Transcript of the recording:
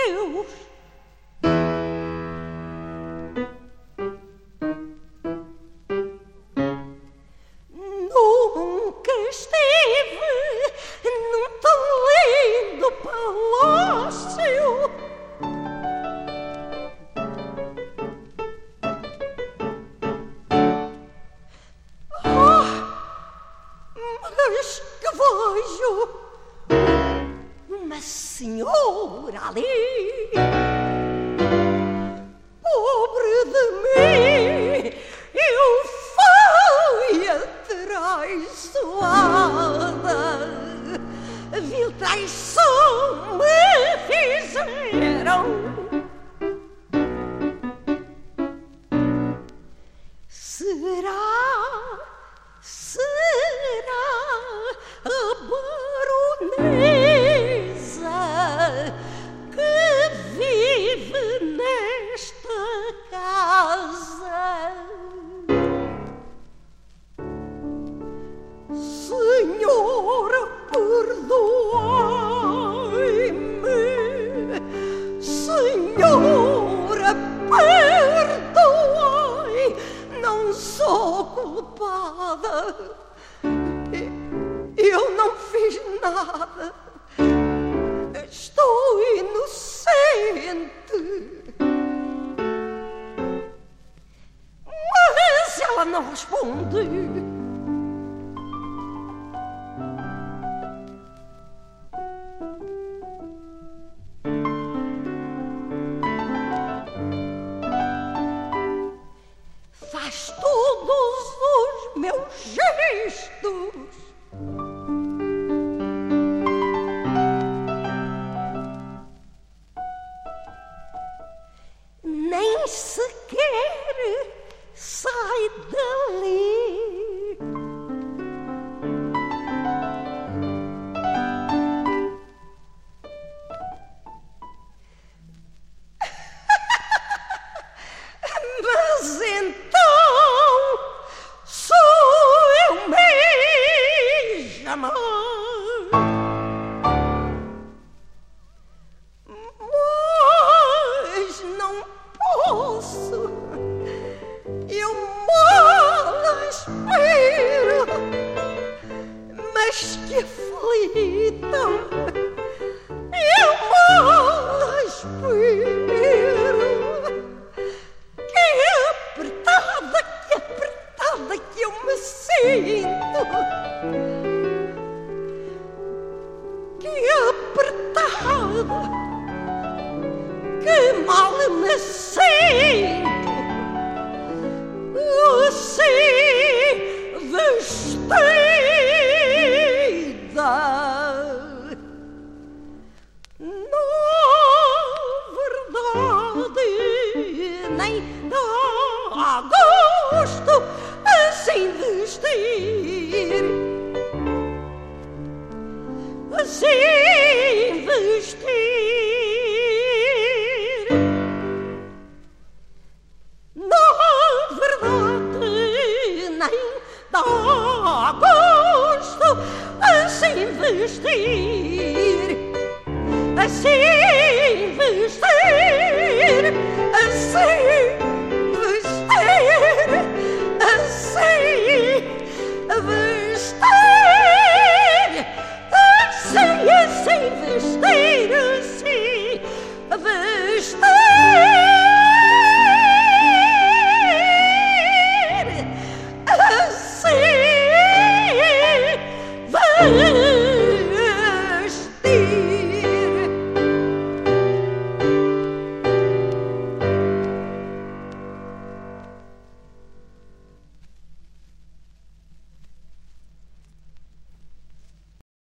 Deus. Nunca esteve num tão lindo palácio. Mas que vejo uma senhora ali, pobre de mim, eu fui atraiçoada, vil traição me fizeram. Será a baronesa que vive nesta casa? Senhora, perdoai-me. Senhora, perdoai. Não sou culpada. Eu não fiz nada. Estou inocente. Mas ela não responde. Faz todos os meus gestos. Nem sequer sai dali. Mas então sou eu mesma. Mas não posso. Eu mal espero. Mas que aflita. Eu mal espero. Que apertada que eu me sinto. Que apertada, que mal me sinto. Assim vestida. Na verdade, nem dá gosto assim vestir. Assim vestir. Na verdade, nem dá gosto assim vestir. Assim vestir. Assim vestir. Assim vestir. Assim vestir. Assim vestir. Assim vestir.